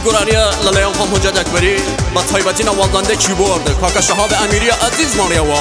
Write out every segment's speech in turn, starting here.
گرانیه للیان خام حجت اکبری با طایبتی نوازنده کیبورد کاکا شهاب امیری عزیز مانیوا.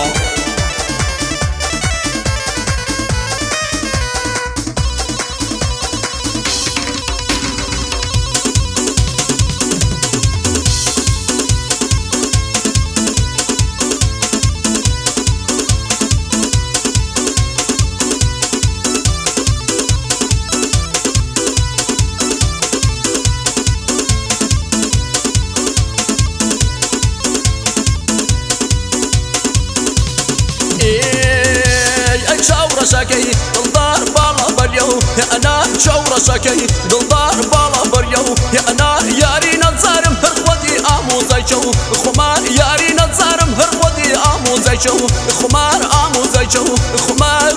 شاكي دلدار بالا بريو يا انا شورا شاكي دلدار بالا بريو يا انا ياري نظارم هرودي امو زيشو خمار ياري نظارم هرودي امو زيشو خمار امو زيشو خمار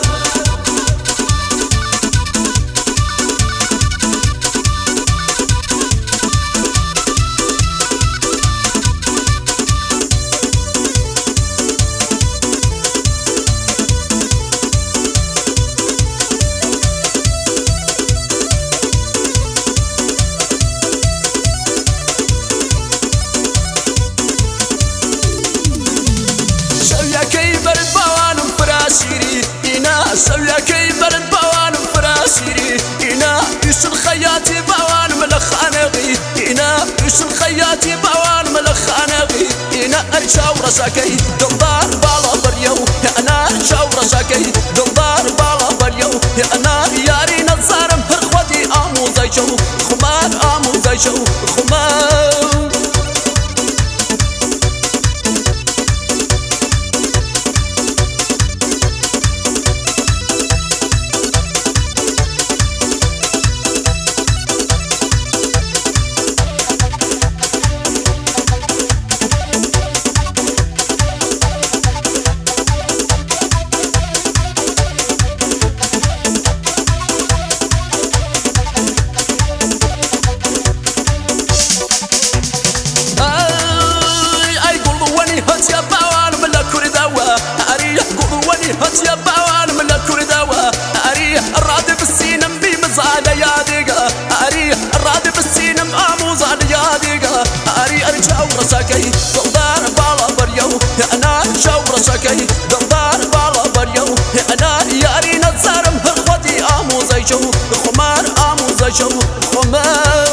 سويا كي برد بوان فراسيري إنا يش الخياتي بوان ملخانغي إنا يش الخياتي بوان ملخانغي إنا أرشاو رشاكي دلدار بالا بريو يا أنا شاو رشاكي دلدار بالا بريو يا أنا ياري نظارم هرخوتي آمو زيشو خمار آمو زيشو خمار هاتيا باوان من الكرداوة أريح الراد بالسينم بمزال ياديقا أريح الراد بالسينم آموز على ياديقا أريح أرجع ورساكي دلدار بالا بريو يا أنا شاو رساكي دلدار بالا بريو يا أنا ياري نظارم هرخوتي آموز يشو خمار آموز يشو خمار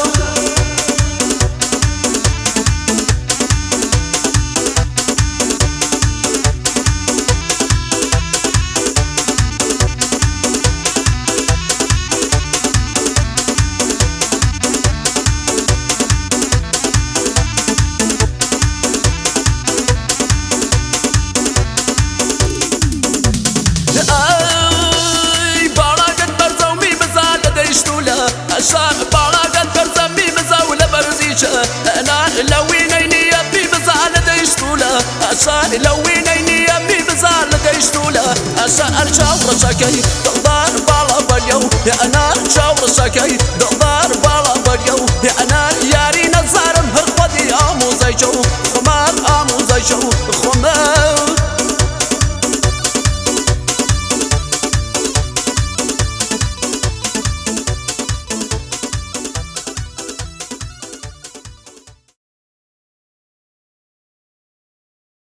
أشار بالاقت برزمي مزاولة برزيشة أنا لوينيني أبي بزالة ديشتولة أشار لوينيني أبي بزالة ديشتولة أشار أرشاو رشاكي دلدار بالا بريو يا أنا شاو رشاكي دلدار بالا بريو يا أنا ياري نظارم هرخوتي آمو زيشو خمار آمو زيشو